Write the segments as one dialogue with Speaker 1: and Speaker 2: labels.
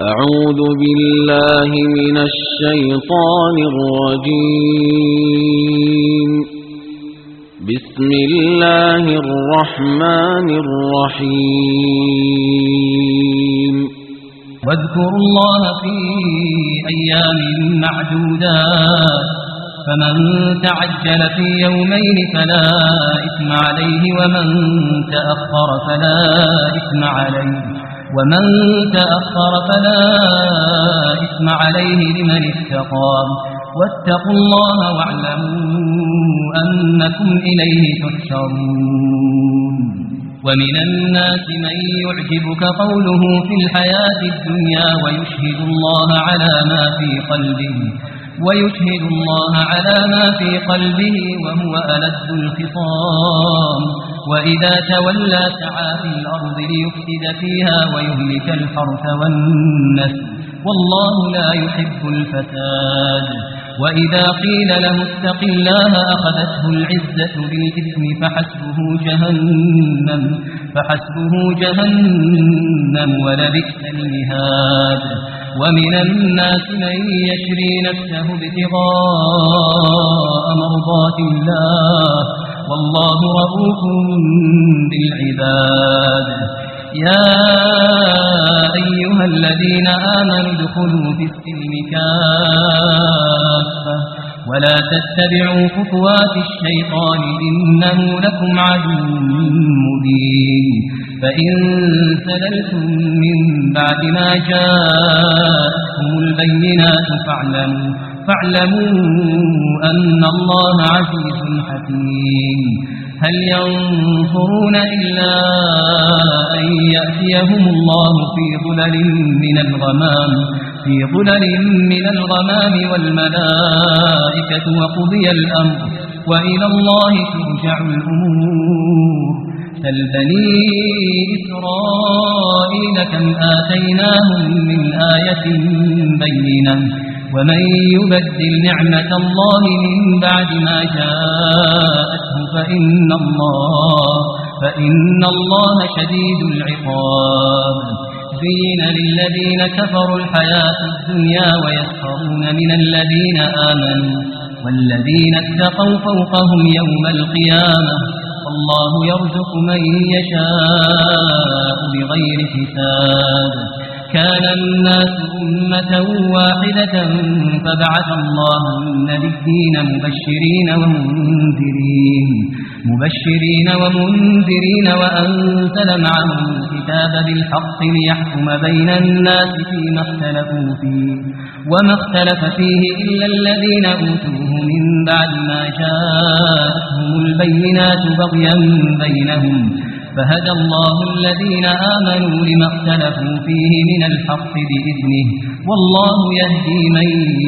Speaker 1: أعوذ بالله من الشيطان الرجيم. بسم الله الرحمن الرحيم.
Speaker 2: واذكروا الله في أيام معدودات، فمن تعجل في يومين فلا إثم عليه، ومن تأخر فلا إثم عليه لمن اتقى. واتقوا الله واعلموا أنكم إليه تحشرون. ومن الناس من يعجبك قوله في الحياة الدنيا ويشهد الله على ما في قلبه وهو ألد الخصام. وإذا تولى سعى في الأرض ليفسد فيها ويهلك الحرث والنسل، والله لا يحب الفساد. وإذا قيل له اتق الله أخذته العزة بالإثم فحسبه جهنم ولبئس المهاد. ومن الناس من يشري نفسه ابتغاء مرضات الله، والله رؤوف بالعباد. يا أيها الذين آمنوا ادخلوا في السلم كافة ولا تتبعوا خطوات الشيطان إنه لكم عدو مبين. فإن سللتم من بعد ما جاءتكم البينات فاعلموا أن الله عزيز حكيم. هل ينظرون إلا أن يأتيهم الله في ظلل من الغمام والملائكة وقضي الأمر وإلى الله ترجع الأمور. سل بني إسرائيل كم آتيناهم من آية بينة ومن يبدل نعمة الله من بعد ما جاءته فإن الله شديد العقاب. زين للذين كفروا الحياة الدنيا ويسخرون من الذين آمنوا والذين اتقوا فوقهم يوم القيامة، والله يرزق من يشاء بغير حساب. كان الناس أمة واحدة فبعث الله النبيين مبشرين ومنذرين وأنزل معهم الكتاب بالحق ليحكم بين الناس فيما اختلفوا فيه، وما اختلف فيه إلا الذين أوتوه من بعد ما جاءتهم البينات بغيا بينهم، فهدى الله الذين آمنوا لما اختلفوا فيه من الحق بإذنه، والله يهدي من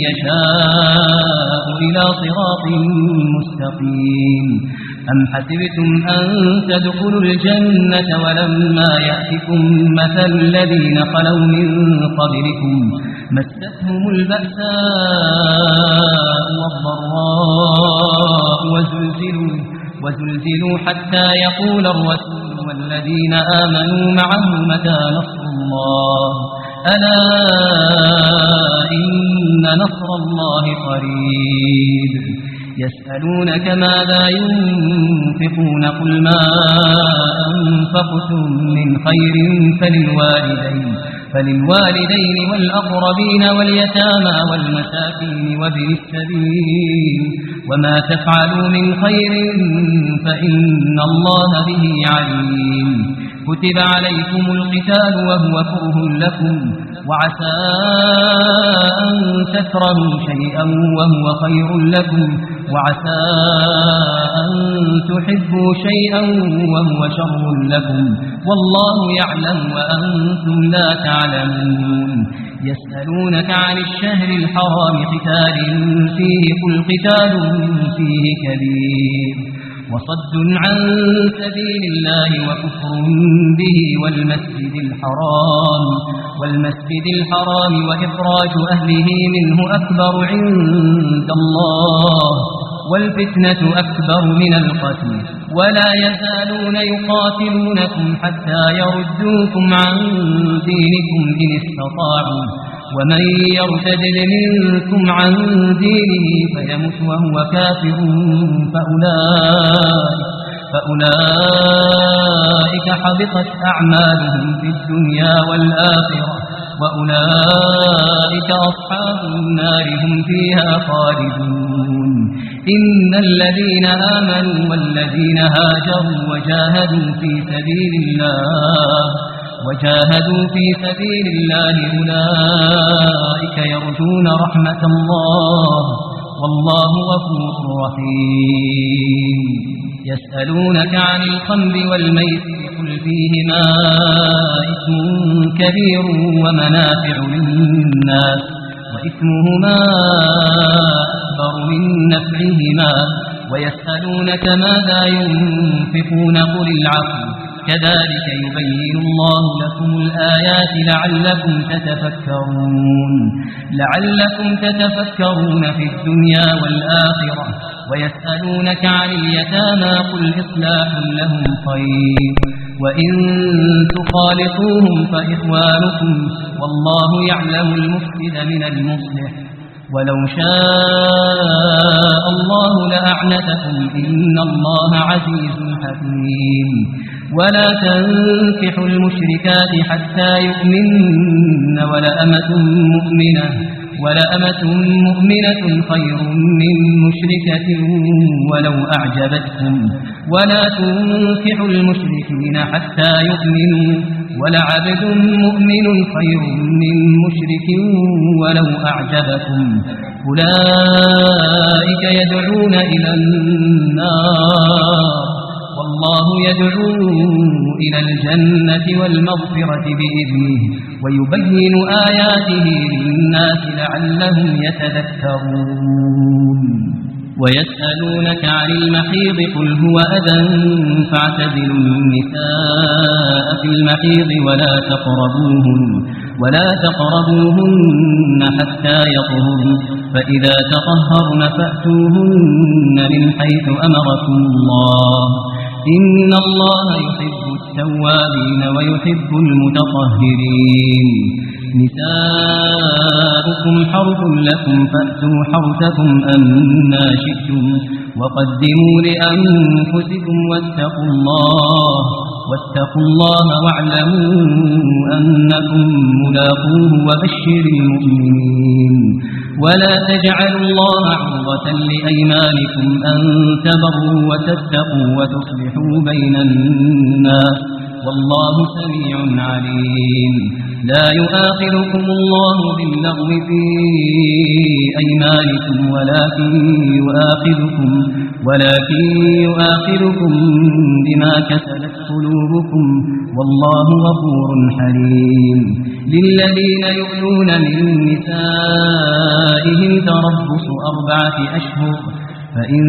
Speaker 2: يشاء إلى صراط مستقيم. أم حسبتم أن تدخلوا الجنة ولما يأتكم مثل الذين خلوا من قبلكم مستهم البأساء والضراء وزلزلوا حتى يقول الرسول والذين آمنوا معه متى نصر الله، ألا إن نصر الله قريب. يسألونك ماذا ينفقون قل ما أنفقتم من خير فللوالدين والأقربين واليتامى والمساكين وابن السبيل، وما تفعلوا من خير فإن الله به عليم. كتب عليكم القتال وهو كره لكم، وعسى أن تكرهوا شيئا وهو خير لكم، وعسى أن تحبوا شيئا وهو شر لكم، والله يعلم وأنتم لا تعلمون. يسألونك عن الشهر الحرام قتال فيه قل قتال فيه كبير وصد عن سبيل الله وكفر به والمسجد الحرام وإخراج أهله منه أكبر عند الله والفتنة أكبر من القتل ولا يزالون يقاتلونكم حتى يردوكم عن دينكم إن استطاعوا ومن يرتد منكم عن دينه فيمت وهو كافر فأولئك حبطت أعمالهم في الدنيا والآخرة وأولئك أصحاب النار هم فيها خالدون إن الذين آمنوا والذين هاجروا وجاهدوا في سبيل الله أولئك يرجون رحمة الله والله غفور رحيم يسألونك عن الخمر والميسر قل فيهما إثم كبير ومنافع للناس وإثمهما أكبر من نفعهما ويسألونك ماذا ينفقون قل العفو كذلك يبين الله لكم الآيات لعلكم تتفكرون في الدنيا والآخرة ويسألونك عن اليتامى قل إصلاح لهم خير وإن تخالطوهم فإخوانكم والله يعلم المفسد من المصلح ولو شاء الله لأعنتكم إن الله عزيز حكيم ولا تنكحوا المشركات حتى يؤمنن ولأمة مؤمنة خير من مشركة ولو أعجبتكم ولا تنكحوا المشركين حتى يؤمنوا ولعبد مؤمن خير من مشرك ولو أعجبكم أولئك يدعون إلى النار والله يدعو إلى الجنة والمغفرة بإذنه ويبين آياته للناس لعلهم يتذكرون ويسألونك عن المحيض قل هو أذى فاعتزلوا النساء في المحيض ولا تقربوهن حتى يطهرن فإذا تطهرن فأتوهن من حيث أمركم الله إن الله يحب التوابين ويحب المتطهرين نساؤكم حرث لكم فأتوا حرثكم أنى شئتم وقدموا لأنفسكم واتقوا الله واعلموا أنكم ملاقوه وبشر المؤمنين ولا تجعلوا الله عرضة لأيمانكم أن تبروا وتتقوا وتصلحوا بين الناس والله سميع عليم لا يؤاخذكم الله باللغو في أيمانكم ولكن يؤاخذكم بما كسبت قلوبكم والله غفور حليم للذين يؤلون من نسائهم تربص 4 أشهر فإن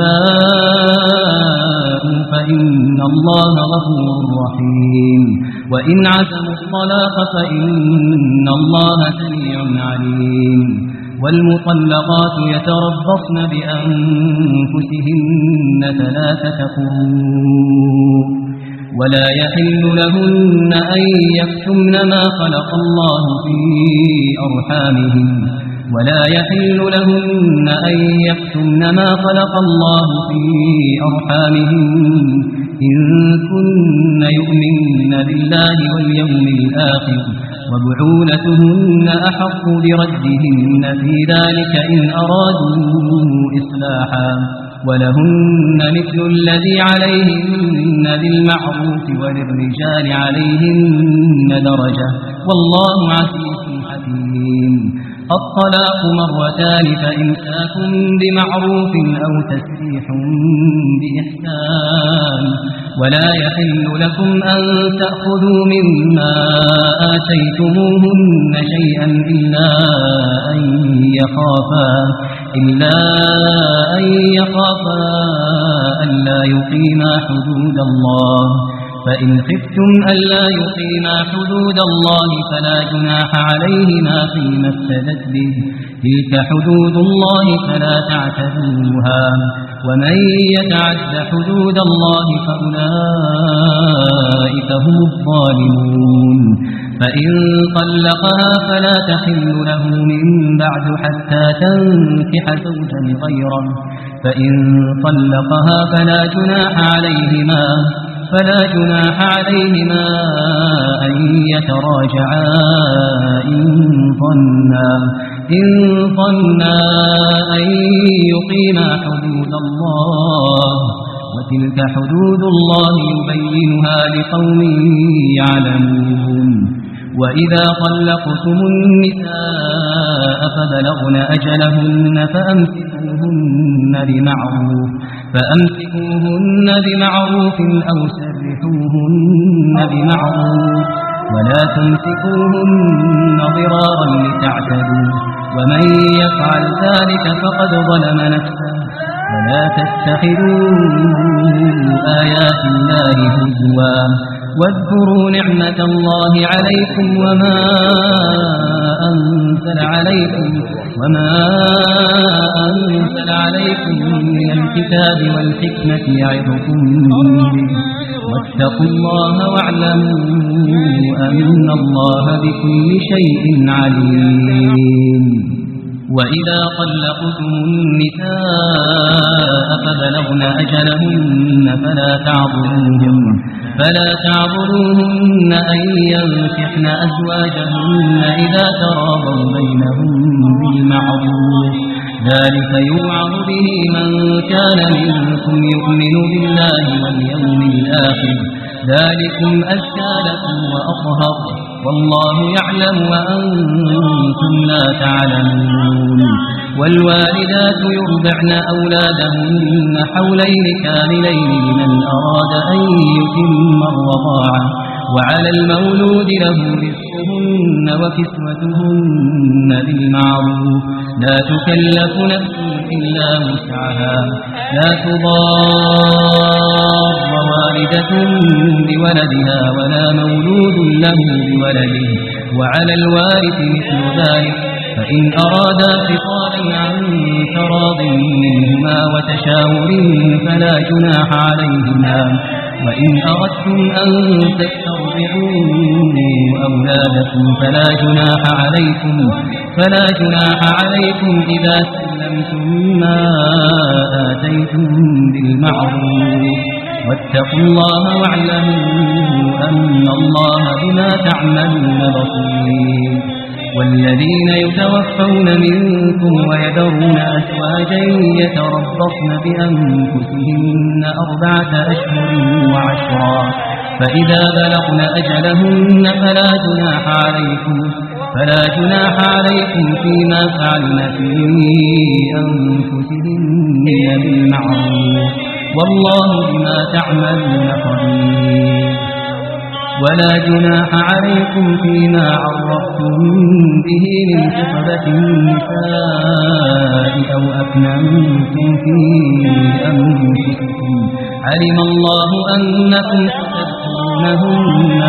Speaker 2: فاءوا فإن الله غفور رحيم وإن عزموا الطلاق فإن الله سميع عليم والمطلقات يتربصن بأنفسهن 3 قروء ولا يحل لهن أن يكتمن ما خلق الله في أرحامهن إن كن يؤمن بالله واليوم الآخر وبعولتهن أحق بردهن في ذلك إن أرادوا إصلاحا ولهن مثل الذي عليهن بالمعروف وللرجال عليهن درجة والله عزيز حكيم الطلاق 2 فإمساك بمعروف أو تسريح بإحسان ولا يحل لكم أن تأخذوا مما آتيتموهن شيئا إلا أن يخافا ألا يقيما حدود الله فإن خفتم ألا يقيما حدود الله فلا جناح عليهما فيما افتدت به تلك حدود الله فلا تعتدوها ومن يتعد حدود الله فأولئك هم الظالمون فإن طلقها فلا تحل له من بعد حتى تنكح زوجا غيره فإن طلقها فلا جناح عليهما أن يتراجعا إن ظنا أن يقيما حدود الله وتلك حدود الله يبينها لقوم يعلمون وإذا طلقتم النساء فبلغن أجلهن فأمسكوهن بمعروف أو سرحوهن بمعروف ولا تمسكوهن ضرارا لتعتدوا ومن يفعل ذلك فقد ظلم نفسه ولا تتخذوا آيات الله هزوا واذكروا نعمة الله عليكم وما أنزل عليكم من الكتاب والحكمة يعظكم به واتقوا الله واعلموا أن الله بكل شيء عليم وإذا طلقتم النساء فبلغن أجلهن فلا تعبروهن أن ينكحن أزواجهن إذا تراضوا بينهم بالمعروف ذلك يوعظ به من كان منكم يؤمن بالله واليوم الآخر ذلكم أزكى لكم وأطهر والله يعلم وأنتم لا تعلمون والوالدات يرضعن أولادهن حولين كاملين لمن أراد أن يتم الرضاعة وعلى المولود له رزقهن وكسوتهن بالمعروف لا تكلف نفس إلا وسعها لا تضار والدة بولدها ولا مولود له بولده وعلى الوارث مثل ذلك فإن أرادا فصالا عن تراض منهما وتشاور فلا جناح عليهما وإن أردتم أن تسترضعوا أولادكم فلا جناح عليكم إذا سلمتم ما آتيتم بالمعروف واتقوا الله واعلموا أن الله بما تعملون بصير والذين يتوفون منكم ويذرون أزواجا يتربصن بأنفسهن 4 أشهر وعشرا فإذا بلغن أجلهن فلا جناح عليكم فيما فعلن في أنفسهن بالمعروف والله بما تعملون خبير ولا جناح عليكم فيما عرفتم به من خطبة النساء أو أكننتم في أنفسكم علم الله أنكم ستذكرونهن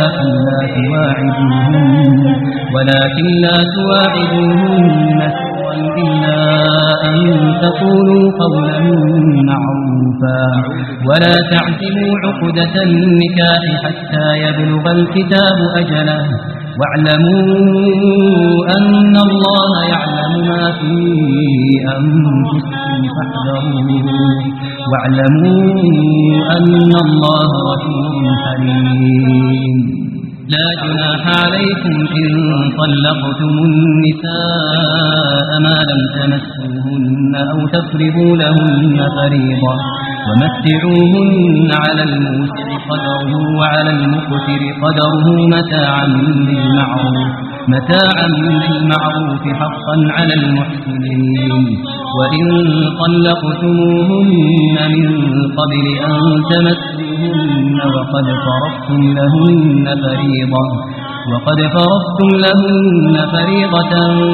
Speaker 2: ولكن لا تواعدوهن سرا إلا أن تقولوا قولا معروفا ولا تعزموا عقدة النكاح حتى يبلغ الكتاب أجله واعلموا أن الله يعلم ما في أنفسكم فاحذروه واعلموا أن الله غفور حليم لا جناح عليكم إن طلقتم النساء ما لم تمسوهن أو تفرضوا لهن فريضة ومتعوهن على الموسع قدره وعلى المقتر قدره متاعا بالمعروف حقا على المحسنين وإن طلقتموهن من قبل أن تمسوهن وقد فرضتم لهن فريضة وقد فرضتم لهن فريضة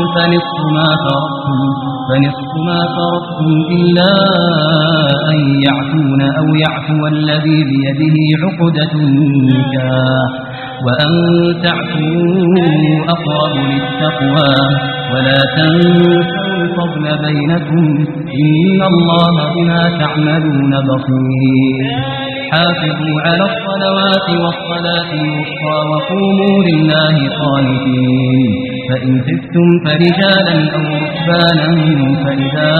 Speaker 2: فنصف ما فرضتم إلا أن يعفون أو يعفو الذي بيده عقدة النكاح وأن تعفوا أقرب للتقوى ولا تنسوا الفضل بينكم إن الله بما تعملون بصير حافظوا على الصلوات والصلاة الوسطى وقوموا لله قانتين فإن خفتم فرجالا أو ركبانا فإذا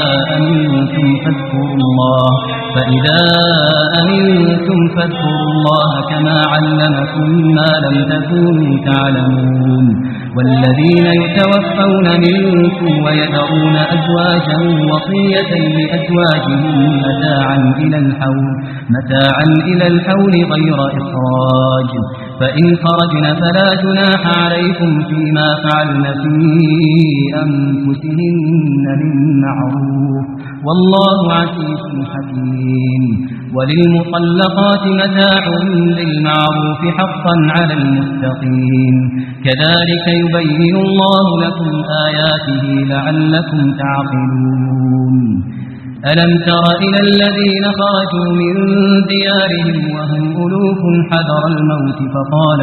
Speaker 2: أمنتم فاذكروا الله كما علمكم ما لم تكونوا تعلمون والذين يتوفون منكم ويذرون أزواجا وصية لأزواجهم متاعا إلى الحول غير إخراج فإن خرجن فلا جناح عليكم فيما فعلن في أنفسهن من معروف والله عزيز حكيم وللمطلقات متاع بالمعروف حقا على المتقين كذلك يبين الله لكم آياته لعلكم تعقلون ألم تر إلى الذين خرجوا من ديارهم وهم ألوف حذر الموت فقال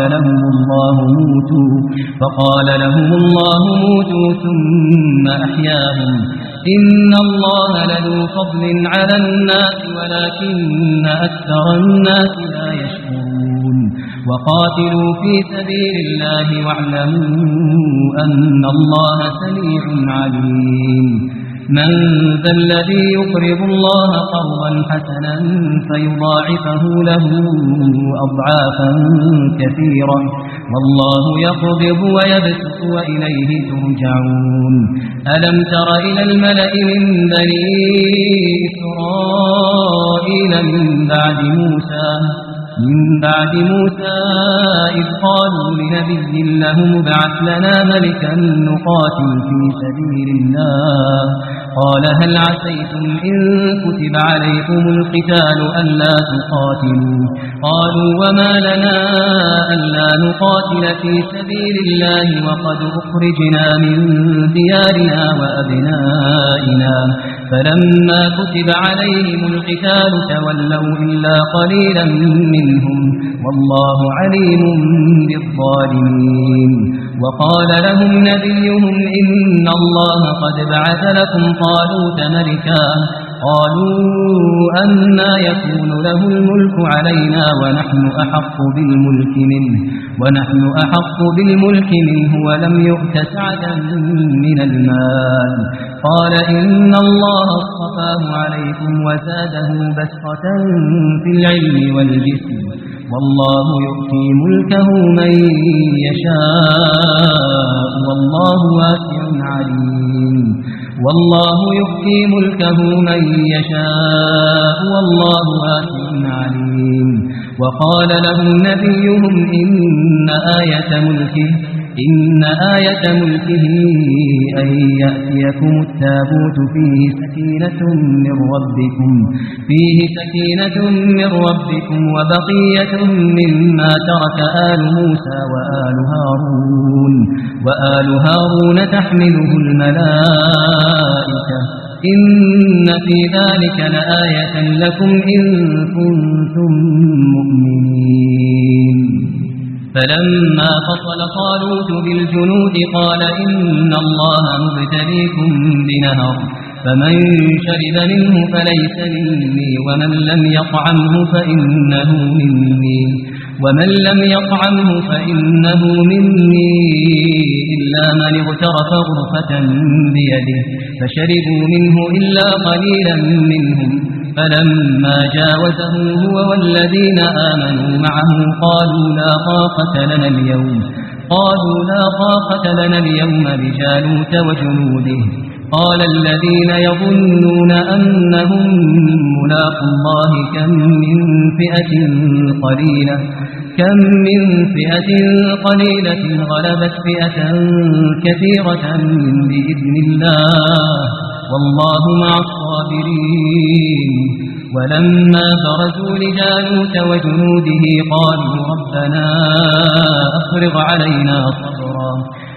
Speaker 2: لهم الله موتوا ثم أحياهم إن الله لذو فضل على الناس ولكن أكثر الناس لا يشكرون وقاتلوا في سبيل الله واعلموا أن الله سميع عليم من ذا الذي يقرض الله قرضا حسنا فيضاعفه له أضعافا كثيرة والله يقبض ويبسط وإليه ترجعون ألم تر إلى الملأ من بني إسرائيل من بعد موسى إذ قالوا لنبي لهم ابعث لنا ملكا نقاتل في سبيل الله قال هل عسيتم إن كتب عليكم القتال ألا تقاتلوا قالوا وما لنا ألا نقاتل في سبيل الله وقد أخرجنا من ديارنا وأبنائنا فلما كتب عليهم القتال تولوا إلا قليلا منهم والله عليم بالظالمين وقال لهم نبيهم إن الله قد بعث لكم طالوت ملكا قالوا أنى يكون له الملك علينا ونحن أحق بالملك منه ولم يؤت سعة من المال قال إن الله اصطفاه عليكم وزاده بسطة في العلم والجسم والله يؤتي ملكه من يشاء والله واسع عليم والله يؤتي ملكه من يشاء والله واسع عليم وقال لهم نبيهم إن آية ملكه أن يأتيكم التابوت فيه سكينة من ربكم وبقية مما ترك آل موسى وآل هارون تحمله الملائكة إن في ذلك لآية لكم إن كنتم مؤمنين فلما فصل طالوت بالجنود قال إن الله مبتليكم بنهر فمن شرب منه فليس مني ومن لم يطعمه فإنه مني إلا من اغترف غرفة بيده فشربوا منه إلا قليلا منهم فلما جاوزه هو والذين آمنوا معه قالوا لا طاقة لنا اليوم بجالوت وجنوده قال الذين يظنون أنهم ملاقو الله كم من فئة قليلة غلبت فئة كثيرة بإذن الله والله مع الصابرين ولما برزوا لجالوت وجنوده قالوا ربنا أفرغ علينا صبرا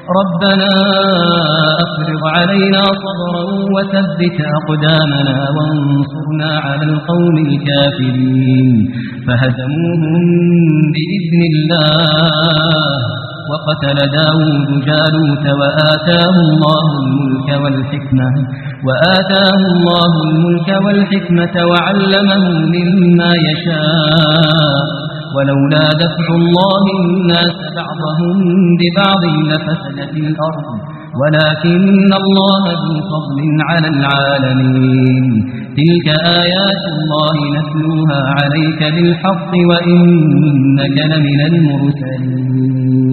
Speaker 2: وثبت أقدامنا وانصرنا على القوم الكافرين فهزموهم بإذن الله وقتل داود جالوت وآتاه الله الملك والحكمة وعلمه مما يشاء ولولا دفع الله الناس بعضهم ببعض لفسدت الأرض ولكن الله ذو فضل على العالمين تلك آيات الله نتلوها عليك بالحق وإنك لمن المرسلين